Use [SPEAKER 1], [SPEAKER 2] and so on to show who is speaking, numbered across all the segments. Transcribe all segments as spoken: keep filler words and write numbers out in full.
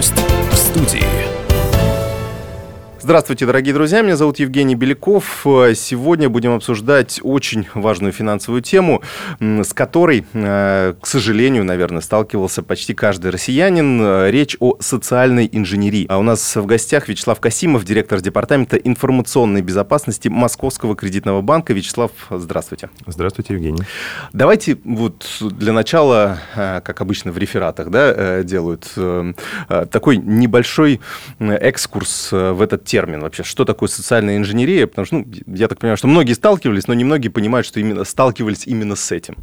[SPEAKER 1] Гость в студии.
[SPEAKER 2] Здравствуйте, дорогие друзья, меня зовут Евгений Беляков. Сегодня будем обсуждать очень важную финансовую тему, с которой, к сожалению, наверное, сталкивался почти каждый россиянин. Речь о социальной инженерии. А у нас в гостях Вячеслав Касимов, директор департамента информационной безопасности Московского кредитного банка. Вячеслав, здравствуйте.
[SPEAKER 3] Здравствуйте, Евгений.
[SPEAKER 2] Давайте вот для начала, как обычно в рефератах, да, делают, такой небольшой экскурс в этот термин вообще, что такое социальная инженерия, потому что, ну, я так понимаю, что многие сталкивались, но немногие понимают, что именно сталкивались именно с этим.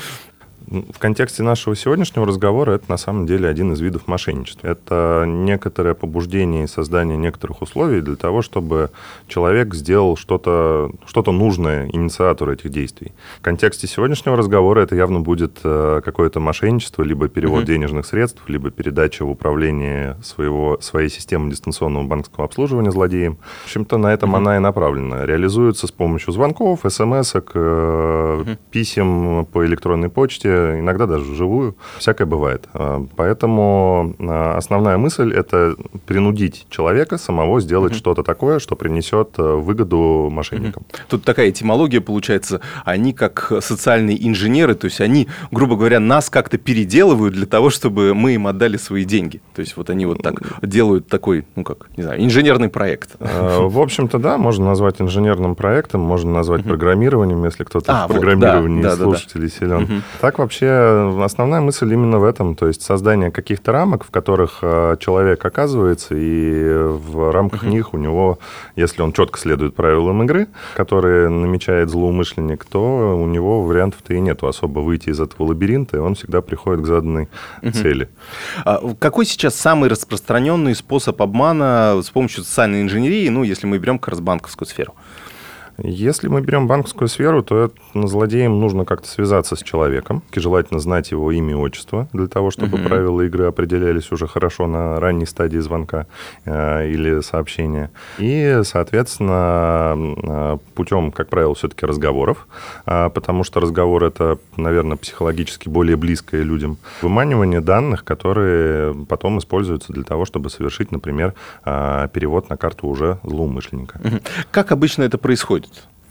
[SPEAKER 3] В контексте нашего сегодняшнего разговора это на самом деле один из видов мошенничества. Это некоторое побуждение и создание некоторых условий для того, чтобы человек сделал что-то, что-то нужное инициатору этих действий. В контексте сегодняшнего разговора это явно будет какое-то мошенничество, либо перевод uh-huh. денежных средств, либо передача в управление своего, своей системы дистанционного банковского обслуживания злодеям. В общем-то, на этом uh-huh. она и направлена. Реализуется с помощью звонков, смс-ок, uh-huh. писем по электронной почте, иногда даже вживую. Всякое бывает. Поэтому основная мысль – это принудить человека самого сделать uh-huh. что-то такое, что принесет выгоду мошенникам.
[SPEAKER 2] Uh-huh. Тут такая этимология получается. Они как социальные инженеры, то есть они, грубо говоря, нас как-то переделывают для того, чтобы мы им отдали свои деньги. То есть вот они вот так делают такой, ну как, не знаю, инженерный проект.
[SPEAKER 3] В общем-то, да, можно назвать инженерным проектом, можно назвать uh-huh. программированием, если кто-то а, в программировании вот, да, слушателей да, да, да. силен. Uh-huh. Так вообще основная мысль именно в этом, то есть создание каких-то рамок, в которых человек оказывается, и в рамках uh-huh. них у него, если он четко следует правилам игры, которые намечает злоумышленник, то у него вариантов-то и нету особо выйти из этого лабиринта, и он всегда приходит к заданной uh-huh. цели.
[SPEAKER 2] А какой сейчас самый распространенный способ обмана с помощью социальной инженерии, ну, если мы берем как раз банковскую сферу?
[SPEAKER 3] Если мы берем банковскую сферу, то злодеям нужно как-то связаться с человеком, желательно знать его имя и отчество, для того, чтобы uh-huh. правила игры определялись уже хорошо на ранней стадии звонка э, или сообщения. И, соответственно, э, путем, как правило, все-таки разговоров, э, потому что разговор – это, наверное, психологически более близкое людям, выманивание данных, которые потом используются для того, чтобы совершить, например, э, перевод на карту уже злоумышленника.
[SPEAKER 2] Uh-huh. Как обычно это происходит?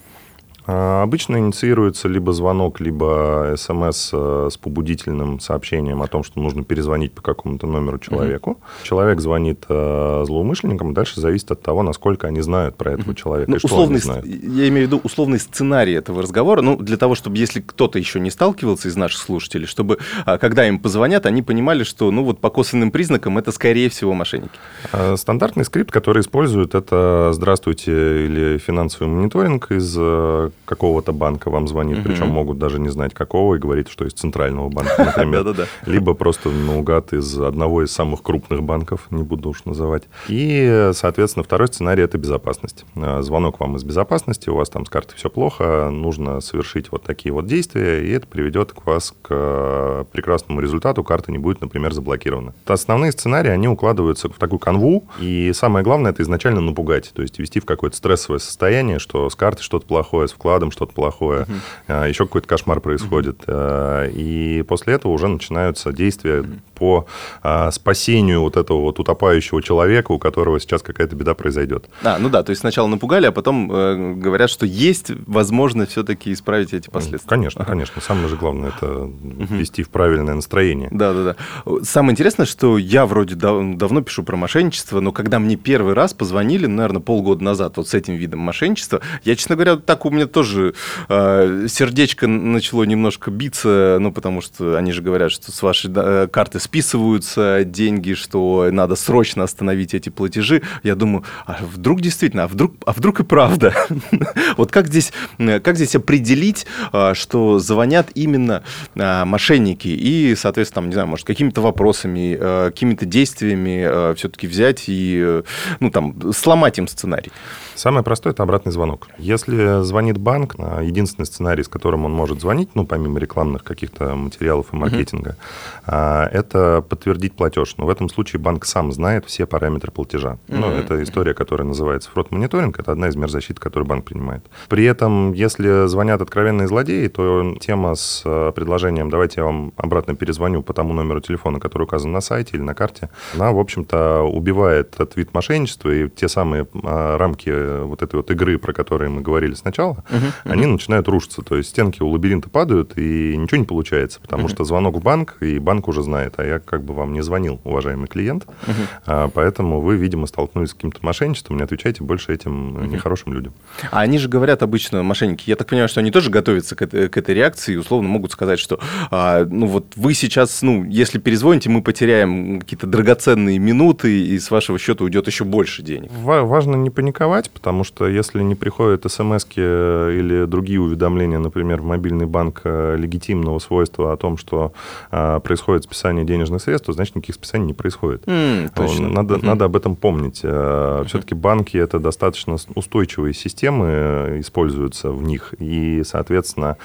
[SPEAKER 3] Обычно инициируется либо звонок, либо смс с побудительным сообщением о том, что нужно перезвонить по какому-то номеру человеку. Uh-huh. Человек звонит злоумышленникам, дальше зависит от того, насколько они знают про этого uh-huh. человека
[SPEAKER 2] ну,
[SPEAKER 3] и что
[SPEAKER 2] условный,
[SPEAKER 3] они знают.
[SPEAKER 2] Я имею в виду условный сценарий этого разговора, ну, для того, чтобы, если кто-то еще не сталкивался из наших слушателей, чтобы, когда им позвонят, они понимали, что, ну, вот по косвенным признакам это, скорее всего, мошенники.
[SPEAKER 3] Стандартный скрипт, который используют, это «Здравствуйте» или «Финансовый мониторинг» из какого-то банка вам звонит, uh-huh. причем могут даже не знать какого, и говорить, что из центрального банка, например. Либо просто наугад из одного из самых крупных банков, не буду уж называть. И, соответственно, второй сценарий – это безопасность. Звонок вам из безопасности, у вас там с картой все плохо, нужно совершить вот такие вот действия, и это приведет к вас к прекрасному результату, карта не будет, например, заблокирована. Основные сценарии, они укладываются в такую канву, и самое главное – это изначально напугать, то есть ввести в какое-то стрессовое состояние, что с картой что-то плохое, с вкладом что-то плохое, uh-huh. еще какой-то кошмар происходит. Uh-huh. И после этого уже начинаются действия uh-huh. по спасению вот этого вот утопающего человека, у которого сейчас какая-то беда произойдет.
[SPEAKER 2] А, ну да, то есть сначала напугали, а потом э, говорят, что есть возможность все-таки исправить эти последствия.
[SPEAKER 3] Конечно, uh-huh. конечно. Самое же главное – это uh-huh. ввести в правильное настроение.
[SPEAKER 2] Да-да-да. Самое интересное, что я вроде дав- давно пишу про мошенничество, но когда мне первый раз позвонили, наверное, полгода назад вот с этим видом мошенничества, я, честно говоря, так у меня тоже э, сердечко начало немножко биться, ну, потому что они же говорят, что с вашей да, карты списываются деньги, что надо срочно остановить эти платежи. Я думаю, а вдруг действительно, а вдруг, а вдруг и правда? Вот как здесь, как здесь определить, что звонят именно мошенники и, соответственно, там, не знаю, может, какими-то вопросами, какими-то действиями все-таки взять и, ну, там, сломать им сценарий?
[SPEAKER 3] Самое простое – это обратный звонок. Если звонит банк, единственный сценарий, с которым он может звонить, ну, помимо рекламных каких-то материалов и маркетинга, uh-huh. это подтвердить платеж. Но в этом случае банк сам знает все параметры платежа. Uh-huh. Ну, это история, которая называется фрод-мониторинг, это одна из мер защиты, которую банк принимает. При этом, если звонят откровенные злодеи, то тема с предложением «давайте я вам обратно перезвоню по тому номеру телефона, который указан на сайте или на карте», она, в общем-то, убивает этот вид мошенничества, и те самые рамки вот этой вот игры, про которые мы говорили сначала, uh-huh. они uh-huh. начинают рушиться. То есть стенки у лабиринта падают, и ничего не получается, потому uh-huh. что звонок в банк, и банк уже знает, а я как бы вам не звонил, уважаемый клиент, uh-huh. поэтому вы, видимо, столкнулись с каким-то мошенничеством, не отвечайте больше этим uh-huh. нехорошим людям.
[SPEAKER 2] А они же говорят обычно, мошенники, я так понимаю, что они тоже готовятся к этой, к этой реакции, и условно могут сказать, что а, ну вот вы сейчас, ну, если перезвоните, мы потеряем какие-то драгоценные минуты, и с вашего счета уйдет еще больше денег.
[SPEAKER 3] Важно не паниковать, потому что если не приходят смс-ки или другие уведомления, например, в мобильный банк легитимного свойства о том, что а, происходит списание денежных средств, то значит никаких списаний не происходит. Mm, точно. Надо, uh-huh. надо об этом помнить. Uh-huh. Все-таки банки — это достаточно устойчивые системы, используются в них, и, соответственно,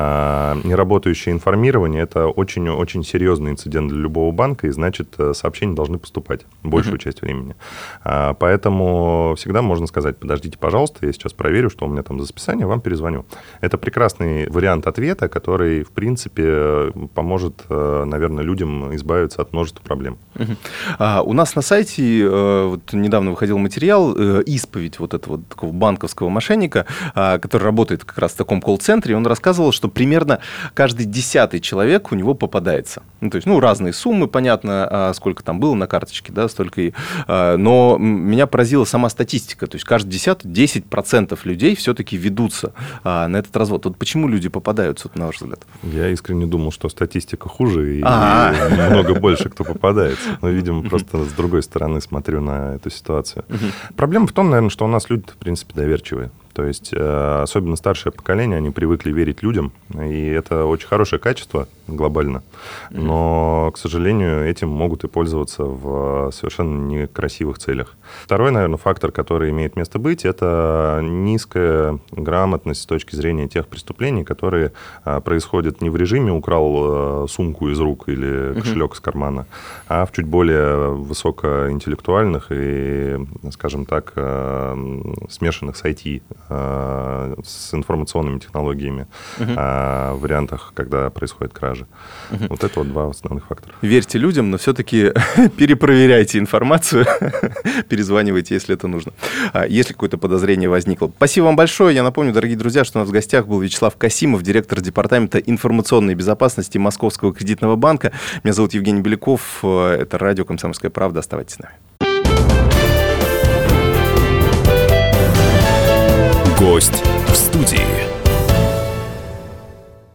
[SPEAKER 3] а, неработающее информирование — это очень-очень серьезный инцидент для любого банка, и, значит, сообщения должны поступать большую uh-huh. часть времени. А, поэтому всегда можно сказать: подождите, пожалуйста, я сейчас проверю, что у меня там за списание, вам перезвоню. Это прекрасный вариант ответа, который, в принципе, поможет, наверное, людям избавиться от множества проблем.
[SPEAKER 2] Uh-huh. А, у нас на сайте вот, недавно выходил материал «Исповедь» вот этого вот такого банковского мошенника, который работает как раз в таком колл-центре, и он рассказывал, что примерно каждый десятый человек у него попадается. Ну, то есть, ну, разные суммы, понятно, сколько там было на карточке, да, столько и... Но меня поразила сама статистика. То есть, каждый десятый, десять процентов людей все-таки ведутся на этот развод. Вот почему люди попадаются, на ваш взгляд?
[SPEAKER 3] Я искренне думал, что статистика хуже, и много больше кто попадается. Но, видимо, просто с другой стороны смотрю на эту ситуацию. Проблема в том, наверное, что у нас люди, в принципе, доверчивые. То есть, особенно старшее поколение, они привыкли верить людям, и это очень хорошее качество глобально. Но, к сожалению, этим могут и пользоваться в совершенно некрасивых целях. Второй, наверное, фактор, который имеет место быть, это низкая грамотность с точки зрения тех преступлений, которые происходят не в режиме «украл сумку из рук» или кошелек из кармана, а в чуть более высокоинтеллектуальных и, скажем так, смешанных с ай ти, с информационными технологиями uh-huh. вариантах, когда происходит кража. Uh-huh. Вот это вот два основных фактора.
[SPEAKER 2] Верьте людям, но все-таки перепроверяйте информацию, перезванивайте, если это нужно, если какое-то подозрение возникло. Спасибо вам большое. Я напомню, дорогие друзья, что у нас в гостях был Вячеслав Касимов, директор департамента информационной безопасности Московского кредитного банка. Меня зовут Евгений Беляков. Это радио «Комсомольская правда». Оставайтесь с нами.
[SPEAKER 1] Гость в студии.